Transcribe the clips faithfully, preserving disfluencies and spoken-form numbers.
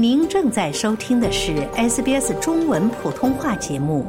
您正在收听的是 S B S 中文普通话节目。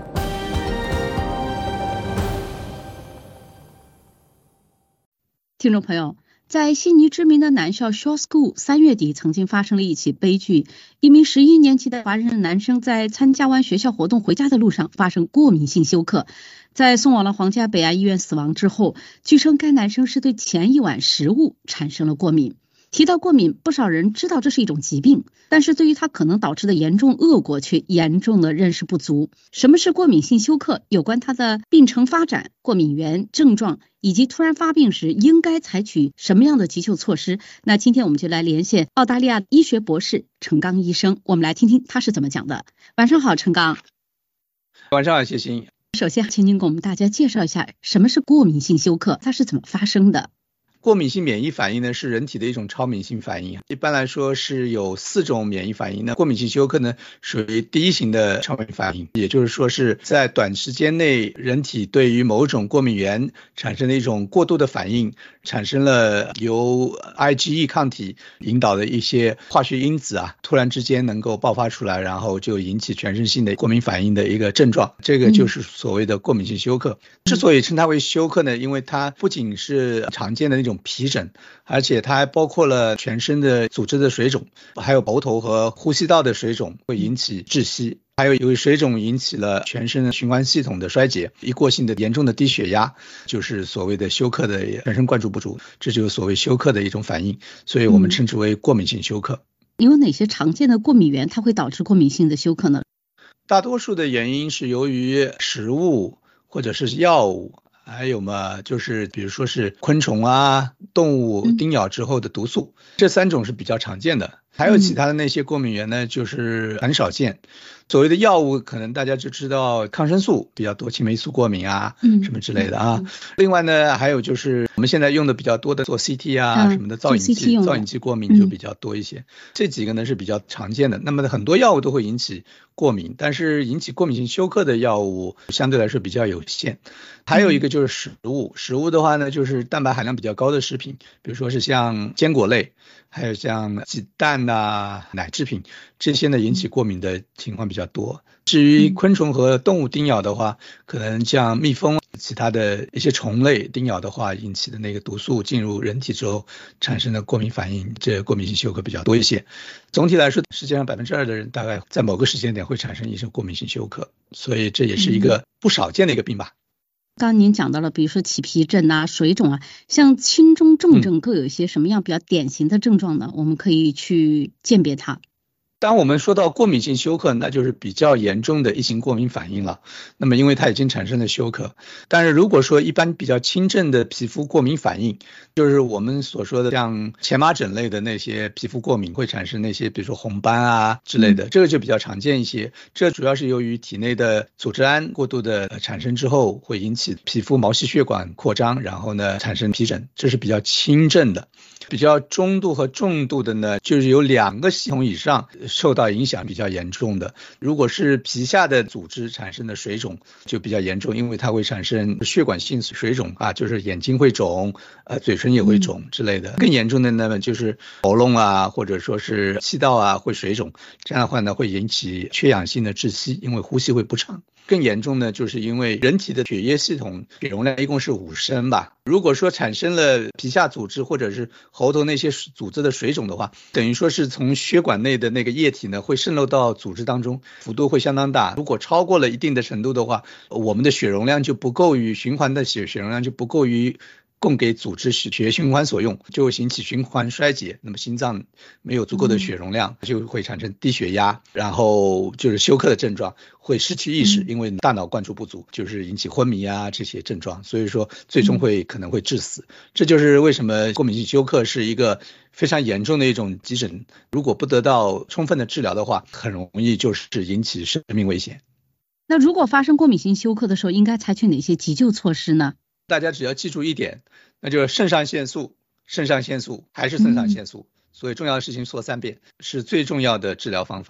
听众朋友，在悉尼知名的男校 Shaw School 三月底曾经发生了一起悲剧，一名十一年级的华人男生在参加完学校活动回家的路上发生过敏性休克，在送往了皇家北爱医院死亡之后，据称该男生是对前一晚食物产生了过敏。提到过敏，不少人知道这是一种疾病，但是对于它可能导致的严重恶果却严重的认识不足。什么是过敏性休克？有关它的病程发展、过敏源、症状以及突然发病时应该采取什么样的急救措施？那今天我们就来连线澳大利亚医学博士陈刚医生，我们来听听他是怎么讲的。晚上好，陈刚。 晚上好，谢欣。 首先，请您给我们大家介绍一下什么是过敏性休克，它是怎么发生的？ 过敏性免疫反应呢，是人体的一种超敏性反应，一般来说是有四种免疫反应呢。过敏性休克呢，属于第一型的超免疫反应，也就是说是在短时间内，人体对于某种过敏源产生了一种过度的反应，产生了由 I G E 抗体引导的一些化学因子啊，突然之间能够爆发出来，然后就引起全身性的过敏反应的一个症状，这个就是所谓的过敏性休克。嗯、之所以称它为休克呢，因为它不仅是常见的那种皮疹，而且它还包括了全身的组织的水肿，还有喉头和呼吸道的水肿会引起窒息，还有由于水肿引起了全身循环系统的衰竭，一过性的严重的低血压，就是所谓的休克的全神贯注不足，这就是所谓休克的一种反应，所以我们称之为过敏性休克。 嗯、有哪些常见的过敏源它会导致过敏性的休克呢？ 大多数的原因是由于食物或者是药物，还有嘛，就是比如说是昆虫啊、动物叮咬之后的毒素，嗯、这三种是比较常见的。还有其他的那些过敏源呢，就是很少见。所谓的药物，可能大家就知道抗生素比较多，青霉素过敏啊，嗯、什么之类的啊。嗯、另外呢，还有就是我们现在用的比较多的做 C T 啊、嗯、什么的造影剂，造影剂过敏就比较多一些。嗯、这几个呢是比较常见的。那么很多药物都会引起过敏，但是引起过敏性休克的药物相对来说比较有限。还有一个就是食物，食物的话呢，就是蛋白含量比较高的食品，比如说是像坚果类，还有像鸡蛋啊、奶制品，这些呢引起过敏的情况比较多。至于昆虫和动物叮咬的话，可能像蜜蜂、其他的一些虫类叮咬的话，引起的那个毒素进入人体之后产生的过敏反应，这过敏性休克比较多一些。总体来说，世界上百分之二的人大概在某个时间点会产生一些过敏性休克，所以这也是一个不少见的一个病吧。 刚刚您讲到了，比如说起皮疹啊、水肿啊，像轻中重症各有一些什么样比较典型的症状呢？嗯、我们可以去鉴别它。 当我们说到过敏性休克，那就是比较严重的一型过敏反应了。那么因为它已经产生了休克，但是如果说一般比较轻症的皮肤过敏反应，就是我们所说的像荨麻疹类的那些皮肤过敏会产生那些比如说红斑啊之类的，这个就比较常见一些。这主要是由于体内的组织胺过度的产生之后，会引起皮肤毛细血管扩张，然后呢产生皮疹，这是比较轻症的。比较中度和重度的呢，就是有两个系统以上受到影响比较严重的。如果是皮下的组织产生的水肿就比较严重，因为它会产生血管性水肿啊，就是眼睛会肿，呃，嘴唇也会肿之类的。更严重的呢，就是喉咙啊，或者说是气道啊会水肿，这样的话呢会引起缺氧性的窒息，因为呼吸会不畅。更严重呢，就是因为人体的血液系统血容量一共是五升吧，如果说产生了皮下组织或者是喉头那些组织的水肿的话，等于说是从血管内的那个液体呢会渗漏到组织当中，幅度会相当大。如果超过了一定的程度的话，我们的血容量就不够于循环的血血容量就不够于供给组织血血液循环所用，就会引起循环衰竭，那么心脏没有足够的血容量，就会产生低血压，然后就是休克的症状，会失去意识，因为大脑灌注不足，就是引起昏迷啊这些症状，所以说最终会可能会致死。这就是为什么过敏性休克是一个非常严重的一种急诊，如果不得到充分的治疗的话，很容易就是引起生命危险。 那如果发生过敏性休克的时候，应该采取哪些急救措施呢？ 大家只要记住一点，那就是肾上腺素，肾上腺素还是肾上腺素，嗯、所以重要的事情说三遍，是最重要的治疗方法。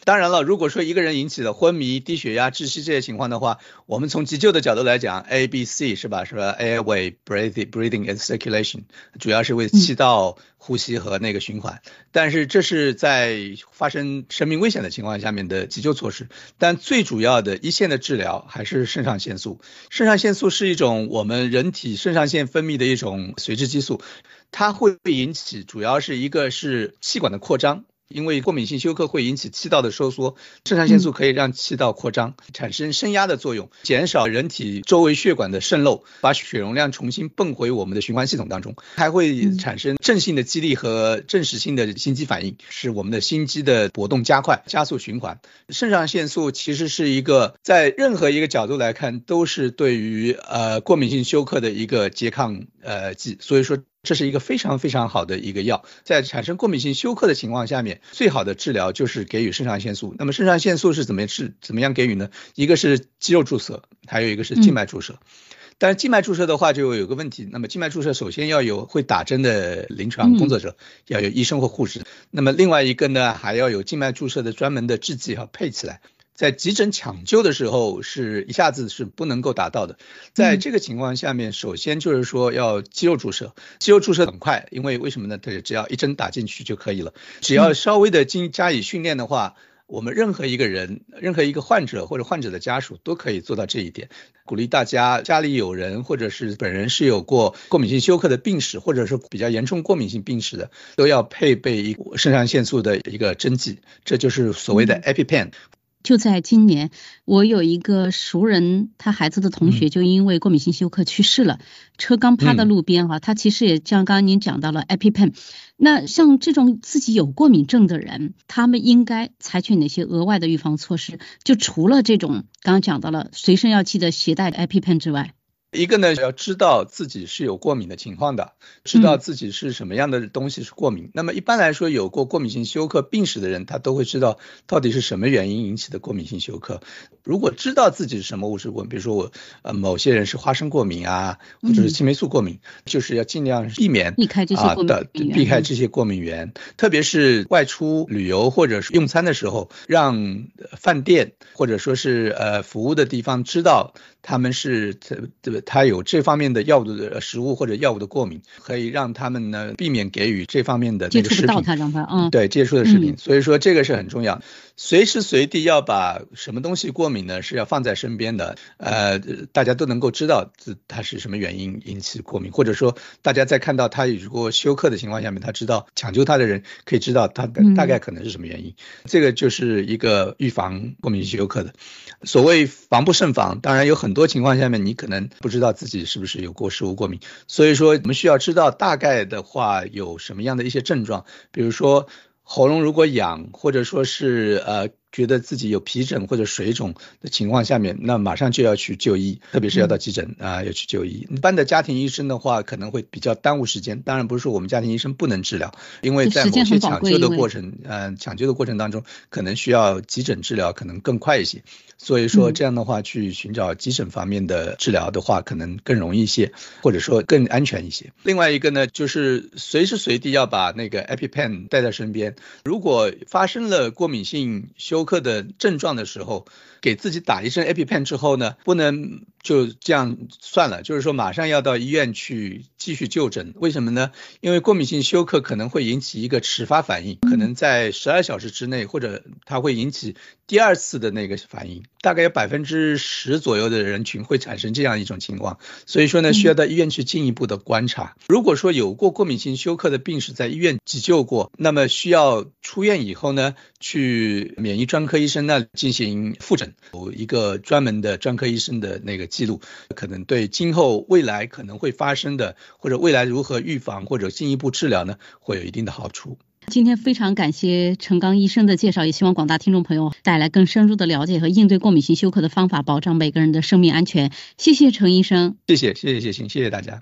当然了，如果说一个人引起了昏迷、低血压、窒息这些情况的话，我们从急救的角度来讲 A B C 是吧是吧 Airway breathing breathing and circulation 主要是为气道呼吸和那个循环、嗯、但是这是在发生生命危险的情况下面的急救措施。但最主要的一线的治疗还是肾上腺素。肾上腺素是一种我们人体肾上腺分泌的一种髓质激素，它会引起主要是一个是气管的扩张，因为过敏性休克会引起气道的收缩，肾上腺素可以让气道扩张，产生升压的作用，减少人体周围血管的渗漏，把血容量重新泵回我们的循环系统当中，还会产生正性的激励和正时性的心肌反应，使我们的心肌的搏动加快，加速循环。肾上腺素其实是一个在任何一个角度来看都是对于呃过敏性休克的一个拮抗呃剂，所以说这是一个非常非常好的一个药。在产生过敏性休克的情况下面，最好的治疗就是给予肾上腺素。那么肾上腺素是怎么是怎么样给予呢？一个是肌肉注射，还有一个是静脉注射。嗯，但是静脉注射的话就有个问题，那么静脉注射首先要有会打针的临床工作者、嗯、要有医生或护士，那么另外一个呢还要有静脉注射的专门的制剂要配起来，在急诊抢救的时候是一下子是不能够达到的。在这个情况下面，首先就是说要肌肉注射，肌肉注射很快，因为为什么呢？对，只要一针打进去就可以了。只要稍微的经加以训练的话，我们任何一个人，任何一个患者或者患者的家属都可以做到这一点。鼓励大家家里有人或者是本人是有过过敏性休克的病史，或者是比较严重过敏性病史的，都要配备一肾上腺素的一个针剂，这就是所谓的 EpiPen。 就在今年，我有一个熟人，他孩子的同学就因为过敏性休克去世了，嗯、车刚趴在路边哈、啊，他其实也像刚刚您讲到了 EpiPen。那像这种自己有过敏症的人，他们应该采取哪些额外的预防措施？就除了这种刚刚讲到了随身要记得携带 EpiPen 之外。 一个呢，要知道自己是有过敏的情况的，知道自己是什么样的东西是过敏、嗯、那么一般来说有过过敏性休克病史的人，他都会知道到底是什么原因引起的过敏性休克。如果知道自己是什么物质过敏，比如说我呃某些人是花生过敏啊，或者是青霉素过敏、嗯、就是要尽量避免避开这些过敏源、啊、 避开这些过敏源，特别是外出旅游或者是用餐的时候，让饭店或者说是呃服务的地方知道他们是对吧，他有这方面的药物的食物或者药物的过敏，可以让他们呢避免给予这方面的那个食品， 接触不到他让他嗯对接触的食品、嗯、所以说这个是很重要。随时随地要把什么东西过敏呢是要放在身边的，呃大家都能够知道它是什么原因引起过敏，或者说大家在看到他如果休克的情况下面，他知道抢救他的人可以知道他大概可能是什么原因、嗯、这个就是一个预防过敏性休克的。所谓防不胜防，当然有很多情况下面你可能不知道自己是不是有过食物过敏，所以说我们需要知道大概的话有什么样的一些症状，比如说喉咙如果痒，或者说是呃觉得自己有皮疹或者水肿的情况下面，那马上就要去就医，特别是要到急诊啊、呃、要去就医。一般的家庭医生的话可能会比较耽误时间，当然不是说我们家庭医生不能治疗，因为在某些抢救的过程呃抢救的过程当中可能需要急诊治疗可能更快一些，所以说这样的话去寻找急诊方面的治疗的话可能更容易一些，或者说更安全一些。另外一个呢就是随时随地要把那个 EpiPen 带在身边，如果发生了过敏性休克的症状的时候，给自己打一针 EpiPen 之后呢，不能就这样算了，就是说马上要到医院去继续就诊。为什么呢？因为过敏性休克可能会引起一个迟发反应，可能在十二小时之内，或者它会引起第二次的那个反应，大概有百分之十左右的人群会产生这样一种情况，所以说呢需要到医院去进一步的观察。如果说有过过敏性休克的病史在医院急救过，那么需要出院以后呢去免疫专科医生那里进行复诊，有一个专门的专科医生的那个记录，可能对今后未来可能会发生的或者未来如何预防或者进一步治疗呢会有一定的好处。 今天非常感谢陈刚医生的介绍，也希望广大听众朋友带来更深入的了解和应对过敏性休克的方法，保障每个人的生命安全。谢谢陈医生。 谢谢谢谢谢谢谢谢大家。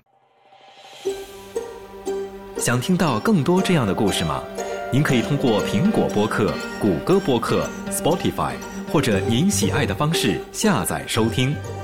想听到更多这样的故事吗？您可以通过苹果播客、谷歌播客、Spotify 或者您喜爱的方式下载收听。